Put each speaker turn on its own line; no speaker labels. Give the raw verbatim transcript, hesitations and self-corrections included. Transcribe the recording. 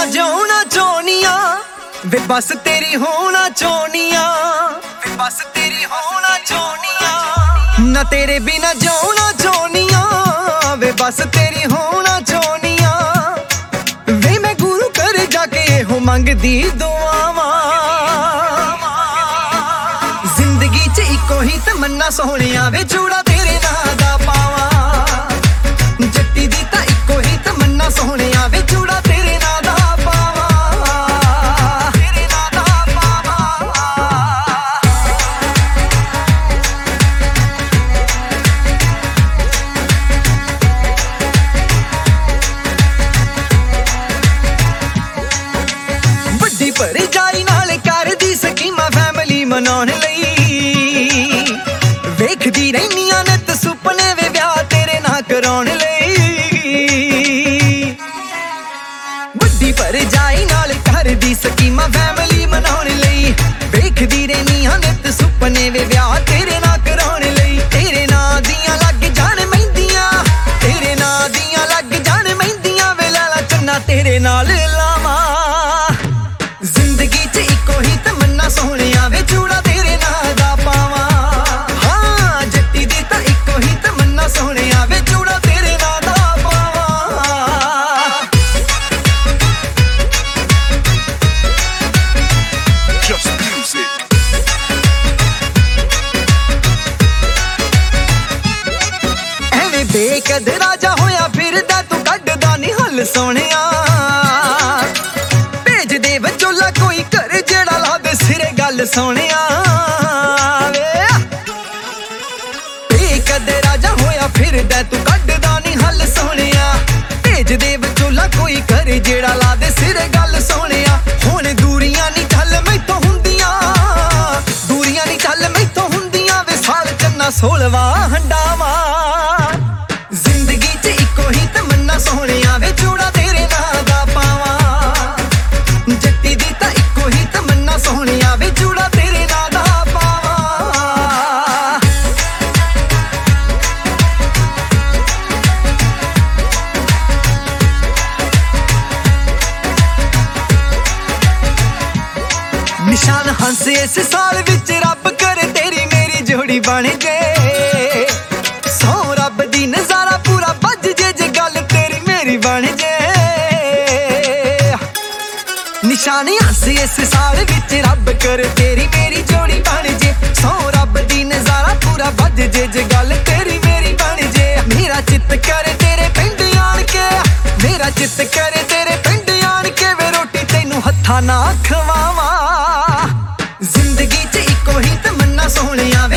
बिना जिउना चाहनिया वे बस तेरी होना चाहनिया वे बस तेरी होना चाहनिया ना तेरे बिना जिउना चाहनिया वे बस तेरी होना चाहनिया वे मैं गुरु घर जाके हो मंगदी दुआवां जिंदगी च इको ही तमन्ना सोहणिया वे चूड़ा तेरे नां दा पावां जट्टी दी तां इको ही तमन्ना सोहणिया वे चूड़ा तेरे नां दा पावां तेरे नां दा पावां बड्डी भरजाई नाल करदी स्कीमां फैमिली मनाउण लई वेखदी रहनियां नित सुपने वे विआह तेरे नां कराउण लई बड्डी भरजाई नाल करदी स्कीमां फैमिली मनाउण लई वेखदी रहनियां नित सुपने वे विआह तेरे नां कराउण लई तेरे नां दियां लग जाण महिंदियां तेरे नां दियां लग जाण महिंदियां वे लाला चन्ना तेरे नाल लावां जिंदगी च इको ही तमन्ना सोहणिया वे चूड़ा तेरे नां दा पावां हां जट्टी दी तां इको ही तमन्ना सोहणिया वे चूड़ा तेरे नां दा पावां
Just music.
ਐਵੇਂ ਬੇਕਦਰਾ ਜਾ ਹੋਇਆ ਫਿਰਦਾ ਤੂੰ ਕੱਢਦਾ ਨੀ ਹੱਲ ਸੋਹਣਿਆ ਭੇਜ ਦੇ ਵਿਚੋਲਾ ਕੋਈ ਘਰ ਜਿਹੜਾ ਲਾ ਦੇ ਸਿਰੇ ਗੱਲ ਸੋਹਣਿਆ ਵੇ ਬੇਕਦਰਾ ਜਾ ਹੋਇਆ ਫਿਰਦਾ ਤੂੰ ਕੱਢਦਾ ਨੀ ਹੱਲ ਸੋਹਣਿਆ ਭੇਜ ਦੇ ਵਿਚੋਲਾ ਕੋਈ ਘਰ ਜਿਹੜਾ ਲਾ ਦੇ ਸਿਰੇ ਗੱਲ ਸੋਹਣਿਆ ਹੁਣ ਦੂਰੀਆਂ ਨੀ ਚੱਲ ਮੈਥੋਂ ਹੁੰਦੀਆਂ ਦੂਰੀਆਂ ਨੀ ਚੱਲ ਮੈਥੋਂ ਹੁੰਦੀਆਂ ਵੇ ਸਾਲ ਚੰਨਾ ਸੋਲਵਾ ਹੰਡਾਵਾਂ ਜ਼ਿੰਦਗੀ ਚ ਇੱਕੋ ਹੀ ਤਮੰਨਾ ਸੋਹਣਿਆ ਵੇ ਚੂੜਾ ਤੇਰੇ ਨਾਂ ਦਾ ਪਾਵਾਂ ਜੱਟੀ ਦੀ ਤਾਂ ਇੱਕੋ ਹੀ ਤਮੰਨਾ ਸੋਹਣਿਆ ਵੇ ਚੂੜਾ ਤੇਰੇ ਨਾਂ ਦਾ ਪਾਵਾਂ ਨਿਸ਼ਾਨ ਹੰਸ ਇਸ ਸਾਲ ਵਿੱਚ ਰੱਬ ਕਰੇ ਤੇਰੀ ਮੇਰੀ ਜੋੜੀ ਬਣ ਜੇ ਸੌ ਰੱਬ ਦੀ ਨਜ਼ਾਰਾ ਪੂਰਾ ਵੱਜ ਜੇ ਜੇ ਗੱਲ ਤੇਰੀ ਮੇਰੀ ਬਣ ਜੇ ਨਿਸ਼ਾਨ ਹੰਸ ਇਸ ਸਾਲ ਵਿੱਚ ਰੱਬ ਕਰੇ ਤੇਰੀ ਮੇਰੀ ਜੋੜੀ ਬਣ ਜੇ ਸੌ ਰੱਬ ਦੀ ਨਜ਼ਾਰਾ ਪੂਰਾ ਵੱਜ ਜੇ ਜੇ ਗੱਲ ਤੇਰੀ ਮੇਰੀ ਬਣ ਜੇ ਮੇਰਾ ਚਿੱਤ ਕਰੇ ਤੇਰੇ ਪਿੰਡ ਆਣ ਕੇ ਮੇਰਾ ਚਿੱਤ ਕਰੇ ਤੇਰੇ ਪਿੰਡ ਆਣ ਕੇ ਵੇ ਰੋਟੀ ਤੈਨੂੰ ਹੱਥਾਂ ਨਾਲ ਖਵਾਵਾਂ ਜ਼ਿੰਦਗੀ ਚ ਇੱਕੋ ਹੀ ਤਮੰਨਾ ਸੋਹਣਿਆ